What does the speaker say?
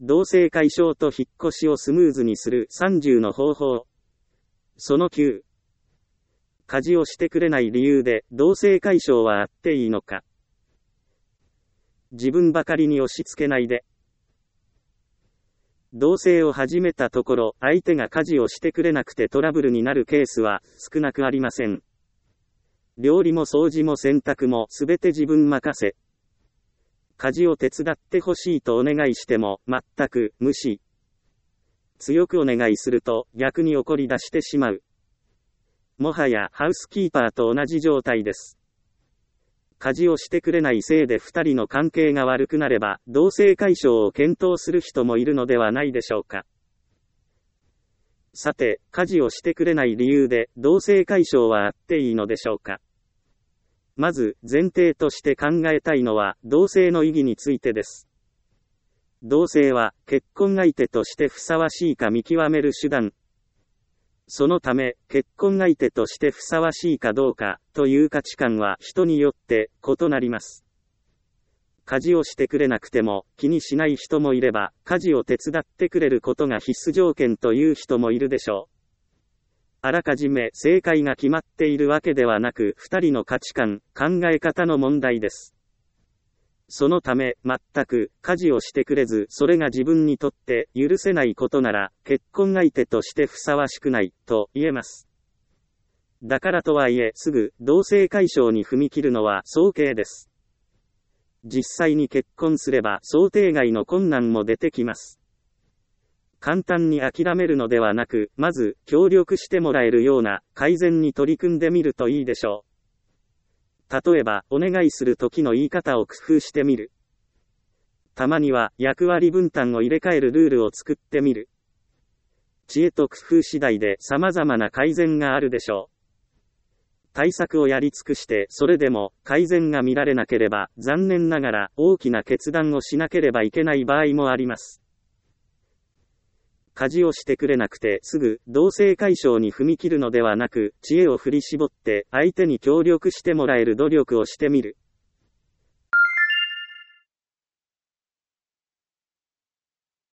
同棲解消と引っ越しをスムーズにする30の方法。その9。家事をしてくれない理由で同棲解消はあっていいのか。自分ばかりに押し付けないで。同棲を始めたところ、相手が家事をしてくれなくてトラブルになるケースは少なくありません。料理も掃除も洗濯もすべて自分任せ。家事を手伝ってほしいとお願いしても全く無視。強くお願いすると逆に怒り出してしまう。もはやハウスキーパーと同じ状態です。家事をしてくれないせいで2人の関係が悪くなれば同棲解消を検討する人もいるのではないでしょうか。さて、家事をしてくれない理由で同棲解消はあっていいのでしょうか。まず前提として考えたいのは同棲の意義についてです。同棲は結婚相手としてふさわしいか見極める手段。そのため、結婚相手としてふさわしいかどうかという価値観は人によって異なります。家事をしてくれなくても気にしない人もいれば、家事を手伝ってくれることが必須条件という人もいるでしょう。あらかじめ正解が決まっているわけではなく、2人の価値観、考え方の問題です。そのため、全く家事をしてくれず、それが自分にとって許せないことなら、結婚相手としてふさわしくないと言えます。だからとはいえ、すぐ同棲解消に踏み切るのは早計です。実際に結婚すれば想定外の困難も出てきます。簡単に諦めるのではなく、まず協力してもらえるような改善に取り組んでみるといいでしょう。例えば、お願いする時の言い方を工夫してみる。たまには役割分担を入れ替えるルールを作ってみる。知恵と工夫次第で様々な改善があるでしょう。対策をやり尽くして、それでも改善が見られなければ、残念ながら大きな決断をしなければいけない場合もあります。家事をしてくれなくてすぐ同棲解消に踏み切るのではなく、知恵を振り絞って相手に協力してもらえる努力をしてみる。